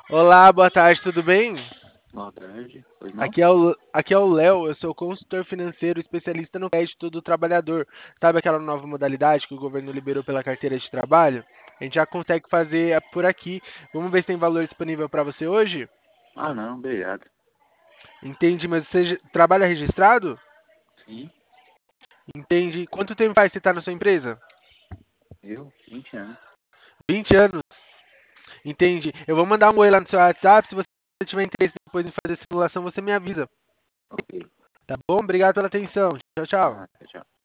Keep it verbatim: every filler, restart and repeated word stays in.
Olá, boa tarde, tudo bem? Boa tarde. Pois não? Aqui é o aqui é o Léo, eu sou consultor financeiro especialista no crédito do trabalhador. Sabe aquela nova modalidade que o governo liberou pela carteira de trabalho? A gente já consegue fazer por aqui. Vamos ver se tem valor disponível para você hoje? Ah, não, obrigado. Entende, mas você já- trabalha registrado? Sim, Entende. Quanto tempo faz que você está na sua empresa? eu, vinte anos. Vinte anos. Entende. Eu vou mandar um oi lá no seu WhatsApp. Se você tiver interesse depois em fazer a simulação, você me avisa. Ok. Tá bom? Obrigado pela atenção. Tchau, tchau. Ah, tchau.